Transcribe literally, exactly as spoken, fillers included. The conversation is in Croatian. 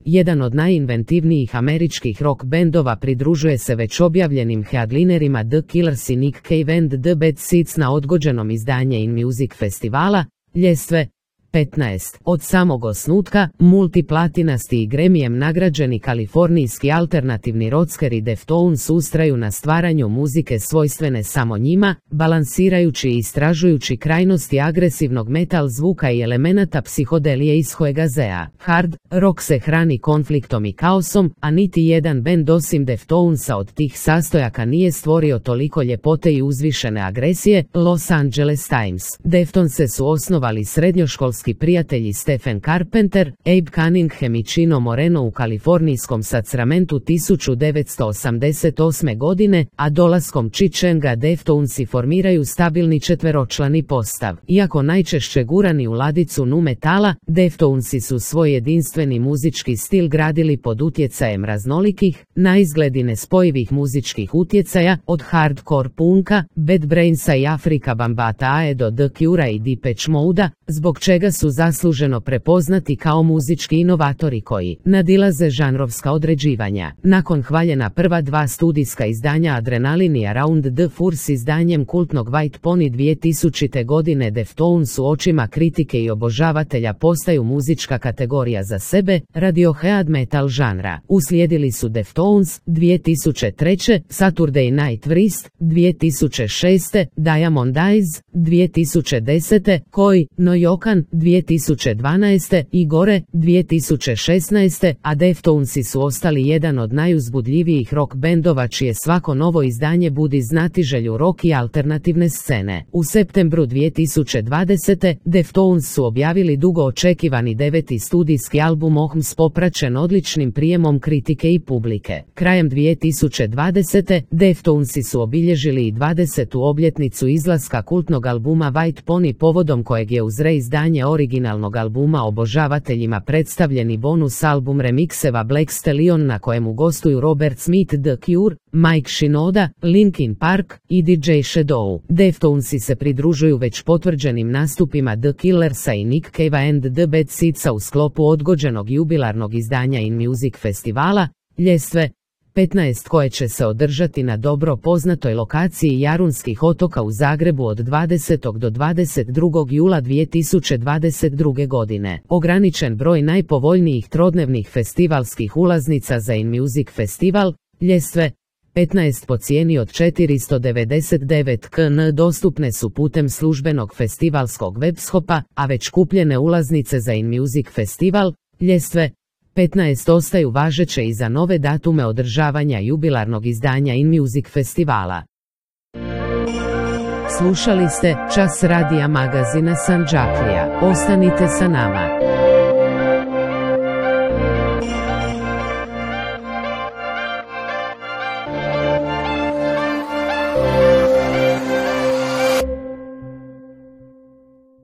jedan od najinventivnijih američkih rock bendova, pridružuje se već objavljenim headlinerima The Killers i Nick Cave and the Bad Seeds na odgođenom izdanje In Music festivala, ljestve petnaest. Od samog osnutka, multiplatinasti i Gremijem nagrađeni kalifornijski alternativni rockeri Deftones ustraju na stvaranju muzike svojstvene samo njima, balansirajući i istražujući krajnosti agresivnog metal zvuka i elemenata psihodelije iz Hoegazea. Hard rock se hrani konfliktom i kaosom, a niti jedan bend osim Deftonesa od tih sastojaka nije stvorio toliko ljepote i uzvišene agresije. Los Angeles Times. Deftonese su osnovali srednjoškolski prijatelji Stephen Carpenter, Abe Cunningham i Chino Moreno u kalifornijskom Sacramentu tisuću devetsto osamdeset osme. godine, a dolaskom Chi-Chenga Deftonesi formiraju stabilni četveročlani postav. Iako najčešće gurani u ladicu nu metala, Deftonesi su svoj jedinstveni muzički stil gradili pod utjecajem raznolikih, naizgled i nespojivih muzičkih utjecaja, od hardcore punka, Bad Brainsa i Afrika Bambaataa do The Cure-a i Depeche Mode-a, zbog čega su zasluženo prepoznati kao muzički inovatori koji nadilaze žanrovska određivanja. Nakon hvaljena prva dva studijska izdanja Adrenaline i Around the Furse izdanjem kultnog White Pony dvije tisućite. godine, Deftones u očima kritike i obožavatelja postaju muzička kategorija za sebe, Radiohead metal žanra. Uslijedili su Deftones dvije tisućite treće. Saturday Night Wrist dvije tisućite šeste. Diamond Eyes dvije tisućite desete. Koi no Yokan dvije tisućite dvanaeste. i Gore dvije tisućite šesnaeste. a Deftonesi su ostali jedan od najuzbudljivijih rock bendova čije svako novo izdanje budi znatiželju rock i alternativne scene. U septembru dvije tisućite dvadesete. Deftones su objavili dugo očekivani deveti studijski album Ohms, popraćen odličnim prijemom kritike i publike. Krajem dvije tisućite dvadesete. Deftonesi su obilježili i dvadesetu obljetnicu izlaska kultnog albuma White Pony, povodom kojeg je uz reizdanje originalnog albuma obožavateljima predstavljeni bonus album remikseva Black Stallion, na kojemu gostuju Robert Smith, The Cure, Mike Shinoda, Linkin Park i D J Shadow. Deftonesi se pridružuju već potvrđenim nastupima The Killersa i Nick Cavea and the Bad Seedsa u sklopu odgođenog jubilarnog izdanja In Music festivala, ljestve petnaest, koje će se održati na dobro poznatoj lokaciji Jarunskih otoka u Zagrebu od dvadesetog do dvadeset drugog jula dvije tisućite dvadeset druge. godine. Ograničen broj najpovoljnijih trodnevnih festivalskih ulaznica za In Music festival, ljestve petnaest, po cijeni od četiristo devedeset devet kuna dostupne su putem službenog festivalskog webshopa, a već kupljene ulaznice za In Music festival, ljestve petnaest, ostaju važeće i za nove datume održavanja jubilarnog izdanja In Music festivala. Slušali ste Čas radija magazina Sandžaklija. Ostanite sa nama.